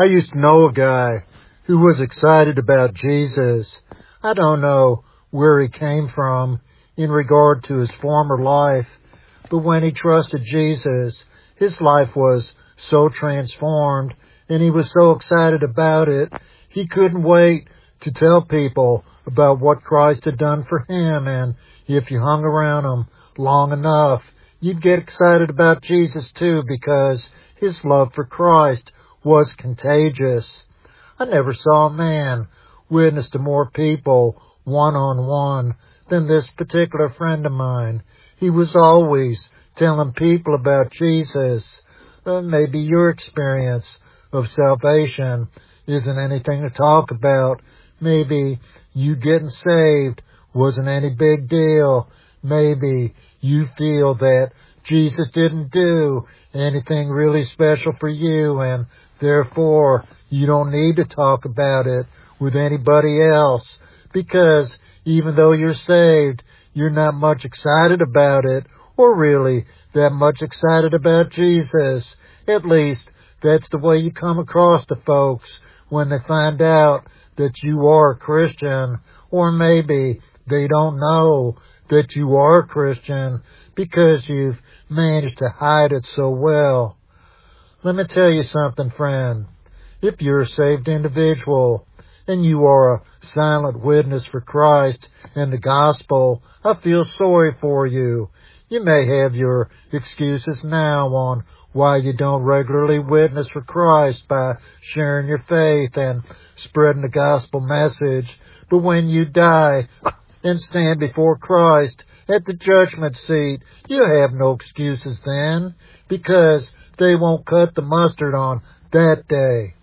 I used to know a guy who was excited about Jesus. I don't know where he came from in regard to his former life, but when he trusted Jesus, his life was so transformed, and he was so excited about it, he couldn't wait to tell people about what Christ had done for him, and if you hung around him long enough, you'd get excited about Jesus too, because his love for Christ was contagious. I never saw a man witness to more people one-on-one than this particular friend of mine. He was always telling people about Jesus. Maybe your experience of salvation isn't anything to talk about. Maybe you getting saved wasn't any big deal. Maybe you feel that Jesus didn't do anything really special for you, and therefore you don't need to talk about it with anybody else, because even though you're saved, you're not much excited about it, or really that much excited about Jesus. At least that's the way you come across to folks when they find out that you are a Christian, or maybe they don't know that you are a Christian because you've managed to hide it so well. Let me tell you something, friend. If you're a saved individual and you are a silent witness for Christ and the gospel, I feel sorry for you. You may have your excuses now on why you don't regularly witness for Christ by sharing your faith and spreading the gospel message, but when you die and stand before Christ at the judgment seat, you have no excuses then, because they won't cut the mustard on that day.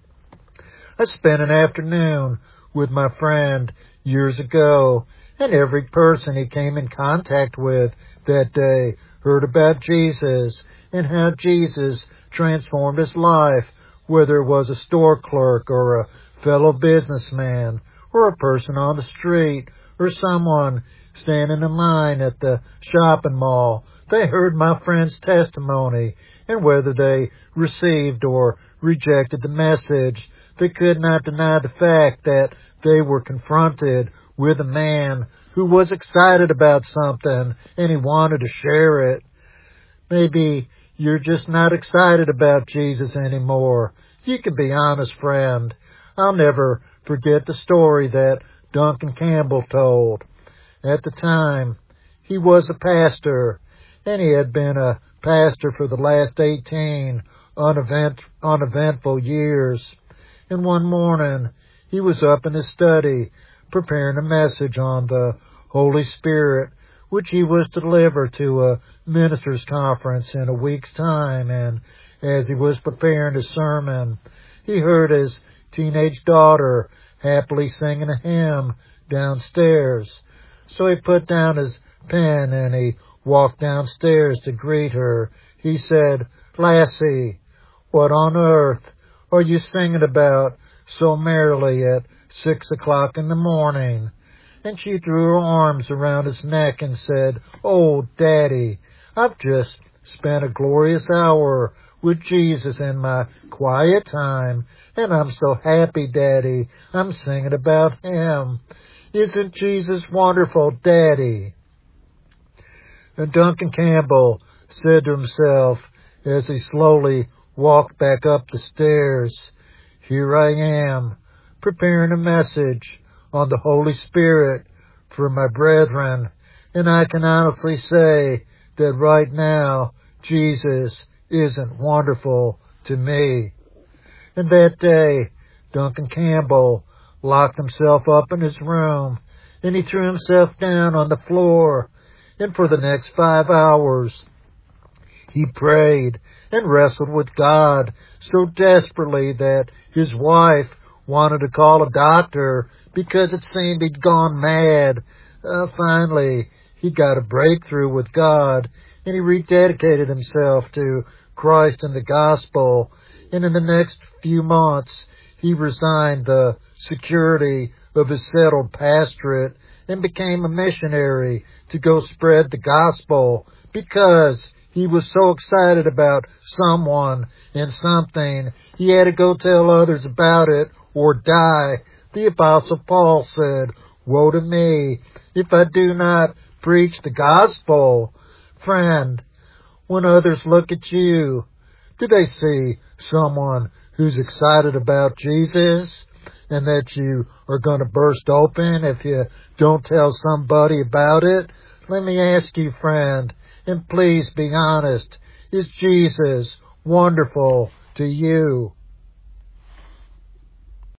I spent an afternoon with my friend years ago, and every person he came in contact with that day heard about Jesus and how Jesus transformed his life, whether it was a store clerk or a fellow businessman or a person on the street or someone standing in line at the shopping mall. They heard my friend's testimony, and whether they received or rejected the message, they could not deny the fact that they were confronted with a man who was excited about something and he wanted to share it. Maybe you're just not excited about Jesus anymore. You can be honest, friend. I'll never forget the story that Duncan Campbell told. At the time, he was a pastor, and he had been a pastor for the last 18 uneventful years. And one morning, he was up in his study preparing a message on the Holy Spirit, which he was to deliver to a ministers' conference in a week's time. And as he was preparing his sermon, he heard his teenage daughter happily singing a hymn downstairs. So he put down his pen and he walked downstairs to greet her. He said, "Lassie, what on earth are you singing about so merrily at 6 o'clock in the morning?" And she threw her arms around his neck and said, "Oh, Daddy, I've just spent a glorious hour with Jesus in my quiet time, and I'm so happy, Daddy. I'm singing about him. Isn't Jesus wonderful, Daddy?" And Duncan Campbell said to himself as he slowly walked back up the stairs, "Here I am, preparing a message on the Holy Spirit for my brethren, and I can honestly say that right now Jesus isn't wonderful to me." And that day, Duncan Campbell locked himself up in his room, and he threw himself down on the floor, and for the next 5 hours, he prayed and wrestled with God so desperately that his wife wanted to call a doctor because it seemed he'd gone mad. Finally, he got a breakthrough with God, and he rededicated himself to Christ and the gospel. And in the next few months, he resigned the security of his settled pastorate and became a missionary to go spread the gospel, because He was so excited about someone and something, he had to go tell others about it or die. The Apostle Paul said, "Woe to me if I do not preach the gospel." Friend, when others look at you, do they see someone who's excited about Jesus and that you are going to burst open if you don't tell somebody about it? Let me ask you, friend, and please be honest, is Jesus wonderful to you?